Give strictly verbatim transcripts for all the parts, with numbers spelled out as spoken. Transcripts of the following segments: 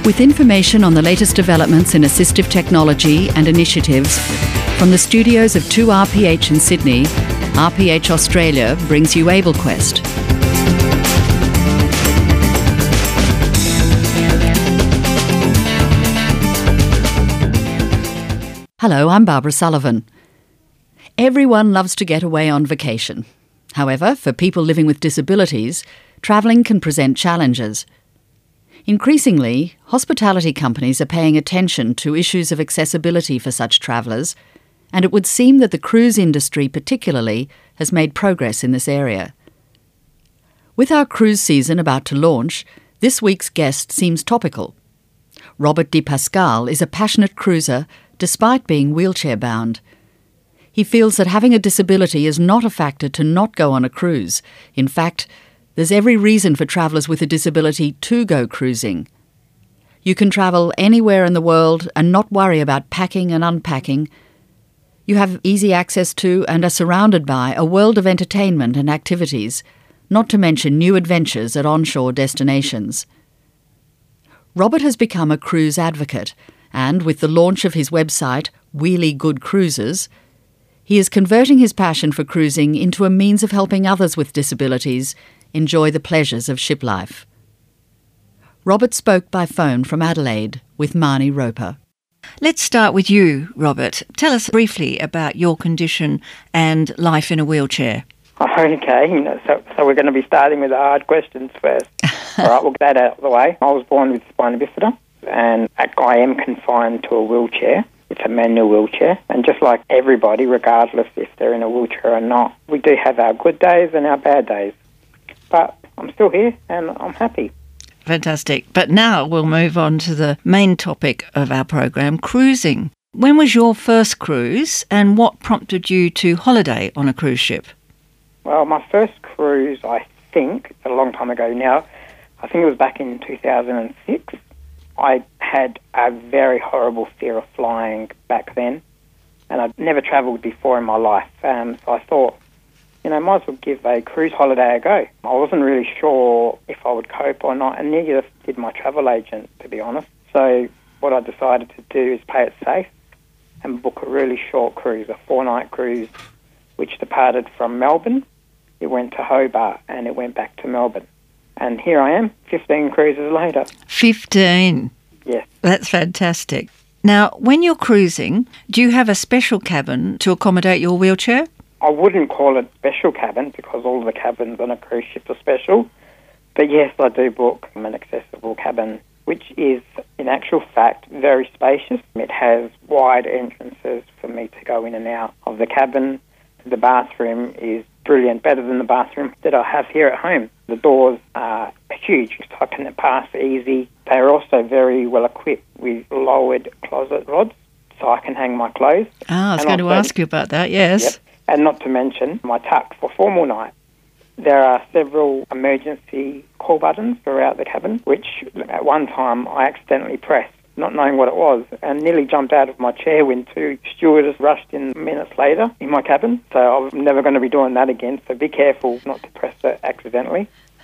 With information on the latest developments in assistive technology and initiatives, from the studios of two R P H in Sydney, R P H Australia brings you AbleQuest. Hello, I'm Barbara Sullivan. Everyone loves to get away on vacation. However, for people living with disabilities, travelling can present challenges. Increasingly, hospitality companies are paying attention to issues of accessibility for such travellers, and it would seem that the cruise industry particularly has made progress in this area. With our cruise season about to launch, this week's guest seems topical. Robert Di Pasquale is a passionate cruiser despite being wheelchair-bound. He feels that having a disability is not a factor to not go on a cruise. In fact, there's every reason for travellers with a disability to go cruising. You can travel anywhere in the world and not worry about packing and unpacking. You have easy access to and are surrounded by a world of entertainment and activities, not to mention new adventures at onshore destinations. Robert has become a cruise advocate, and with the launch of his website, Wheelie Good Cruises, he is converting his passion for cruising into a means of helping others with disabilities enjoy the pleasures of ship life. Robert spoke by phone from Adelaide with Marnie Roper. Let's start with you, Robert. Tell us briefly about your condition and life in a wheelchair. Okay, so, so we're going to be starting with the hard questions first. All right, we'll get that out of the way. I was born with spina bifida, and I am confined to a wheelchair. It's a manual wheelchair, and just like everybody, regardless if they're in a wheelchair or not, we do have our good days and our bad days. But I'm still here, and I'm happy. Fantastic. But now we'll move on to the main topic of our program, cruising. When was your first cruise, and what prompted you to holiday on a cruise ship? Well, my first cruise, I think, a long time ago now, I think it was back in two thousand six. I had a very horrible fear of flying back then, and I'd never travelled before in my life. Um, so I thought, you know, might as well give a cruise holiday a go. I wasn't really sure if I would cope or not, and neither did my travel agent, to be honest. So what I decided to do is play it safe and book a really short cruise, a four-night cruise, which departed from Melbourne. It went to Hobart, and it went back to Melbourne. And here I am, fifteen cruises later. fifteen? Yes. That's fantastic. Now, when you're cruising, do you have a special cabin to accommodate your wheelchair? I wouldn't call it special cabin because all the cabins on a cruise ship are special. But yes, I do book an accessible cabin, which is, in actual fact, very spacious. It has wide entrances for me to go in and out of the cabin. The bathroom is brilliant, better than the bathroom that I have here at home. The doors are huge, so I can pass easy. They're also very well equipped with lowered closet rods, so I can hang my clothes. Ah, I was and going to also, ask you about that, yes. Yep, and not to mention my tuck for formal night. There are several emergency call buttons throughout the cabin, which at one time I accidentally pressed, not knowing what it was, and nearly jumped out of my chair when two stewardesses rushed in minutes later in my cabin. So I'm never going to be doing that again, so be careful not to press it accidentally.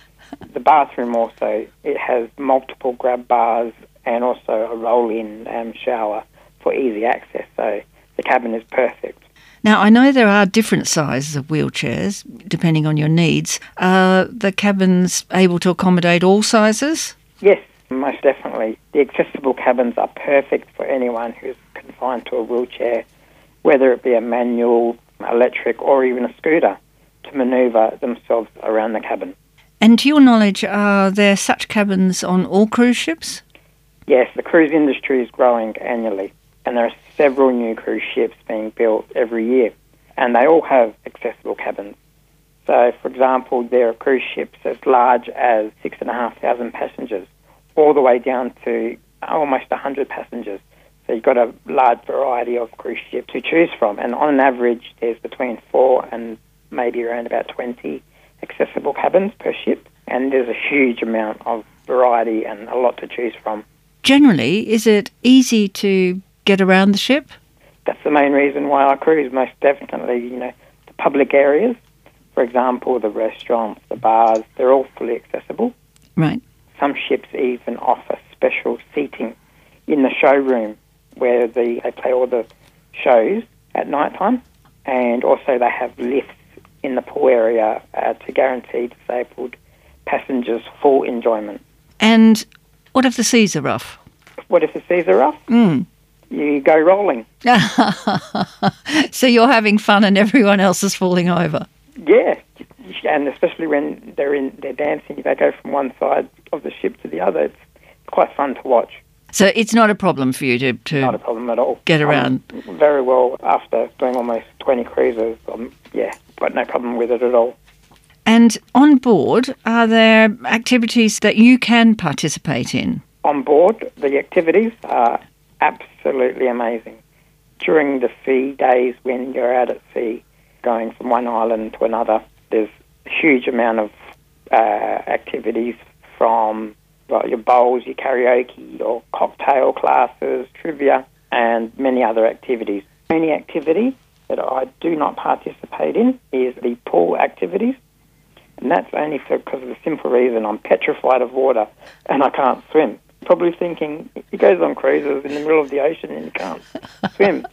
The bathroom also, it has multiple grab bars and also a roll-in um, shower for easy access, so the cabin is perfect. Now, I know there are different sizes of wheelchairs, depending on your needs. Are the cabins able to accommodate all sizes? Yes, most definitely. The accessible cabins are perfect for anyone who's confined to a wheelchair, whether it be a manual, electric, or even a scooter, to manoeuvre themselves around the cabin. And to your knowledge, are there such cabins on all cruise ships? Yes, the cruise industry is growing annually, and there are several new cruise ships being built every year, and they all have accessible cabins. So, for example, there are cruise ships as large as six and a half thousand passengers, all the way down to almost one hundred passengers. So you've got a large variety of cruise ships to choose from, and on average there's between four and maybe around about twenty accessible cabins per ship, and there's a huge amount of variety and a lot to choose from. Generally, is it easy to get around the ship? That's the main reason why I cruise, most definitely. You know, the public areas, for example, the restaurants, the bars, they're all fully accessible. Right. Some ships even offer special seating showroom where the, they play all the shows at night time, and also they have lifts in the pool area uh, to guarantee disabled passengers full enjoyment. And what if the seas are rough? What if the seas are rough? Mm. You go rolling. So you're having fun and everyone else is falling over. Yeah, and especially when they're in, they're dancing, they go from one side of the ship to the other. It's quite fun to watch. So it's not a problem for you to, to Not a problem at all. get around? Um, very well after doing almost twenty cruises. Um, yeah, got no problem with it at all. And on board, are there activities that you can participate in? On board, the activities are absolutely amazing. During the sea days when you're out at sea, going from one island to another, there's a huge amount of uh, activities from well, your bowls, your karaoke, your cocktail classes, trivia, and many other activities. The only activity that I do not participate in is the pool activities, and that's only for because of the simple reason I'm petrified of water and I can't swim. Probably thinking, he goes on cruises in the middle of the ocean and he can't swim.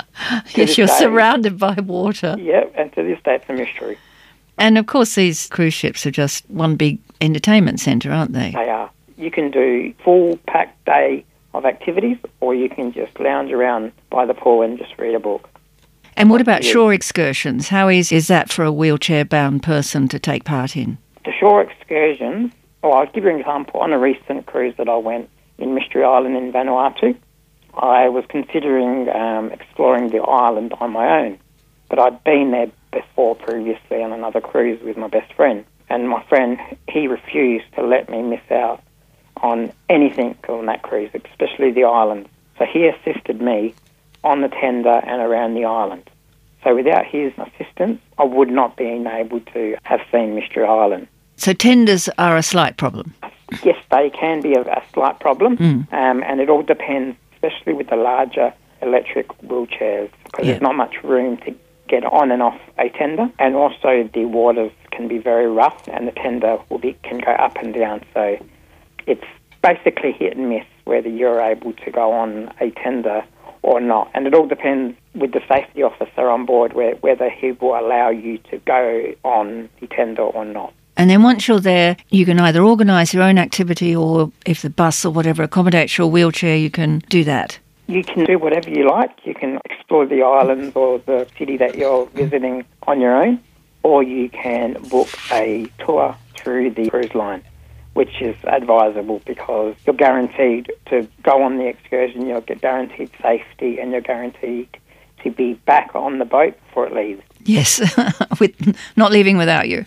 Yes, you're day, surrounded by water. Yeah, and to this day it's a mystery. And of course these cruise ships are just one big entertainment centre, aren't they? They are. You can do full packed day of activities, or you can just lounge around by the pool and just read a book. And what about shore excursions? How easy is that for a wheelchair-bound person to take part in? The shore excursions, well, I'll give you an example. On a recent cruise that I went in Mystery Island in Vanuatu, I was considering um, exploring the island on my own, but I'd been there before previously on another cruise with my best friend, and my friend, he refused to let me miss out on anything on that cruise, especially the island. So he assisted me on the tender and around the island. So without his assistance, I would not be able to have seen Mystery Island. So tenders are a slight problem? Yes, they can be a, a slight problem, Mm. um, and it all depends, especially with the larger electric wheelchairs, because Yeah. there's not much room to get on and off a tender, and also the waters can be very rough, and the tender will be can go up and down. So it's basically hit and miss whether you're able to go on a tender or not, and it all depends with the safety officer on board where, whether he will allow you to go on the tender or not. And then once you're there, you can either organise your own activity, or if the bus or whatever accommodates your wheelchair, you can do that. You can do whatever you like. You can explore the islands or the city that you're visiting on your own, or you can book a tour through the cruise line, which is advisable because you're guaranteed to go on the excursion, you'll get guaranteed safety, and you're guaranteed to be back on the boat before it leaves. Yes, with not leaving without you.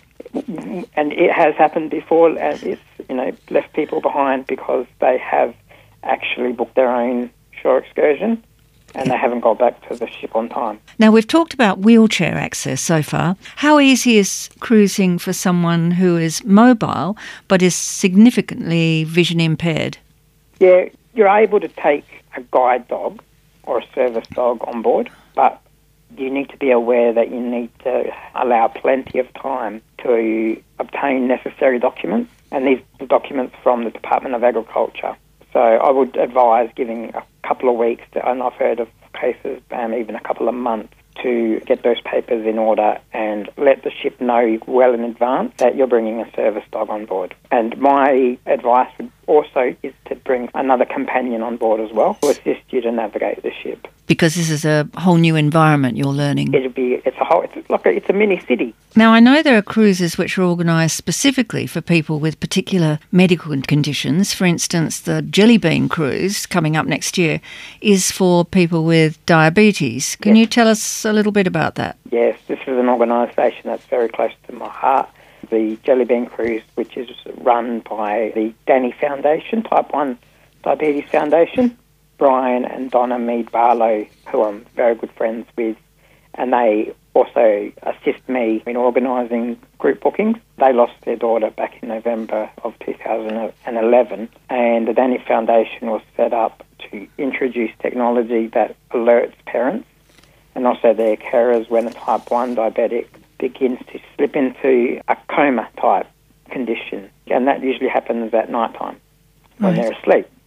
And it has happened before, and it's, you know, left people behind because they have actually booked their own shore excursion and they haven't got back to the ship on time. Now, we've talked about wheelchair access so far. How easy is cruising for someone who is mobile but is significantly vision impaired? Yeah, you're able to take a guide dog or a service dog on board, but you need to be aware that you need to allow plenty of time to obtain necessary documents, and these are documents from the Department of Agriculture. So I would advise giving a couple of weeks, to, and I've heard of cases, um, even a couple of months, to get those papers in order and let the ship know well in advance that you're bringing a service dog on board. And my advice would also is to bring another companion on board as well to assist you to navigate the ship. Because this is a whole new environment you're learning. It'll be it's a whole it's like a, it's a mini city. Now, I know there are cruises which are organised specifically for people with particular medical conditions. For instance, the Jelly Bean cruise coming up next year is for people with diabetes. Can Yes. you tell us a little bit about that? Yes, this is an organisation that's very close to my heart. The Jelly Bean Cruise, which is run by the Danny Foundation, Type one Diabetes Foundation, Brian and Donna Mead Barlow, who I'm very good friends with, and they also assist me in organising group bookings. They lost their daughter back in November of two thousand eleven, and the Danny Foundation was set up to introduce technology that alerts parents and also their carers when a type one diabetic begins to slip into a coma type condition, and that usually happens at night time when Right. they're asleep.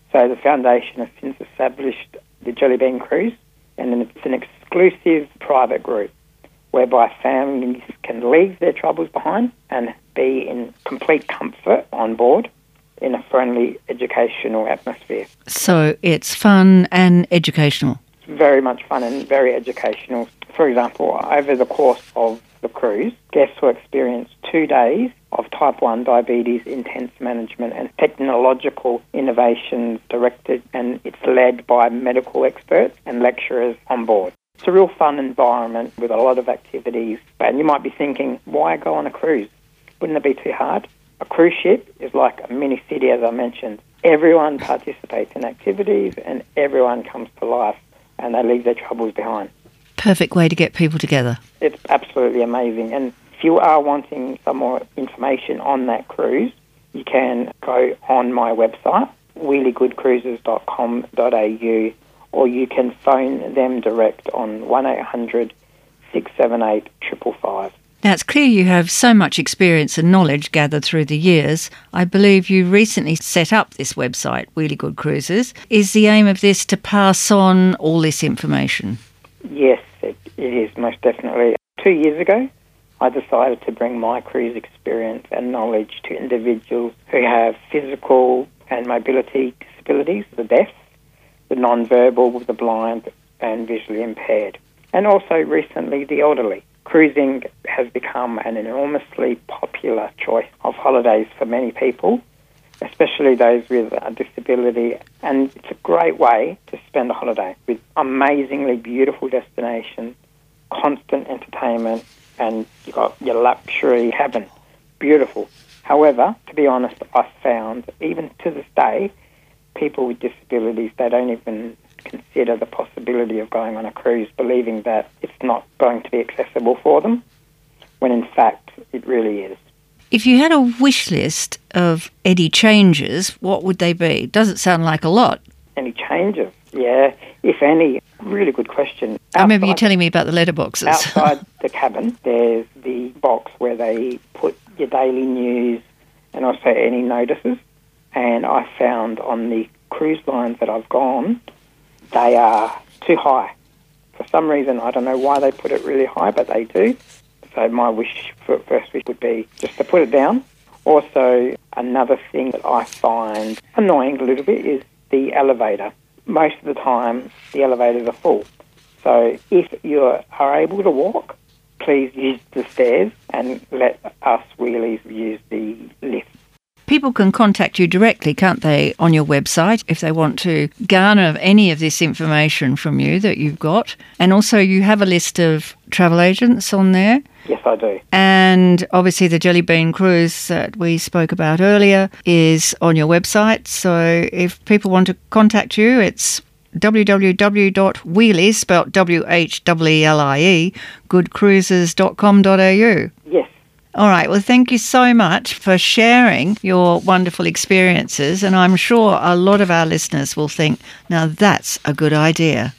So the foundation has since established the Jelly Bean Cruise, and then it's an exclusive private group whereby families can leave their troubles behind and be in complete comfort on board in a friendly educational atmosphere. So it's fun and educational. It's very much fun and very educational. For example, over the course of the cruise, guests will experience two days of type one diabetes intense management and technological innovations directed, and it's led by medical experts and lecturers on board. It's a real fun environment with a lot of activities. And you might be thinking, why go on a cruise? Wouldn't it be too hard? A cruise ship is like a mini city, as I mentioned. Everyone participates in activities and everyone comes to life and they leave their troubles behind. Perfect way to get people together. It's absolutely amazing. And if you are wanting some more information on that cruise, you can go on my website, wheelie good cruises dot com dot a u, or you can phone them direct on one eight hundred six seven eight five five five. Now, it's clear you have so much experience and knowledge gathered through the years. I believe you recently set up this website, Wheelie Good Cruises. Is the aim of this to pass on all this information? Yes, it, it is, most definitely. Two years ago, I decided to bring my cruise experience and knowledge to individuals who have physical and mobility disabilities, the deaf, the non-verbal, the blind and visually impaired, and also recently the elderly. Cruising has become an enormously popular choice of holidays for many people, especially those with a disability, and it's a great way to spend a holiday with amazingly beautiful destinations, constant entertainment, and you've got your luxury cabin. Beautiful. However, to be honest, I've found, even to this day, people with disabilities, they don't even consider the possibility of going on a cruise, believing that it's not going to be accessible for them, when in fact it really is. If you had a wish list of any changes, what would they be? Doesn't sound like a lot. Any changes? Yeah, if any. Really good question. Outside, I remember you telling me about the letterboxes. Outside the cabin, there's the box where they put your daily news and also any notices. And I found on the cruise lines that I've gone, they are too high. For some reason, I don't know why they put it really high, but they do. So my wish, for first wish would be just to put it down. Also, another thing that I find annoying a little bit is the elevator. Most of the time, the elevators are full. So if you are able to walk, please use the stairs and let us wheelies use the lift. People can contact you directly, can't they, on your website if they want to garner any of this information from you that you've got. And also you have a list of travel agents on there. Yes, I do. And obviously the Jelly Bean Cruise that we spoke about earlier is on your website. So if people want to contact you, it's w w w dot wheelie, spelt W H E E L I E, good cruises dot com dot a u. Yes. All right. Well, thank you so much for sharing your wonderful experiences. And I'm sure a lot of our listeners will think, now that's a good idea.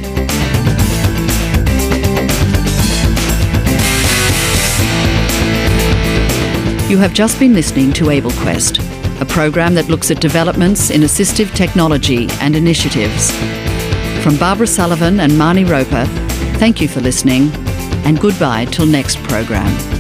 You have just been listening to AbleQuest, a program that looks at developments in assistive technology and initiatives. From Barbara Sullivan and Marnie Roper, thank you for listening, and goodbye till next program.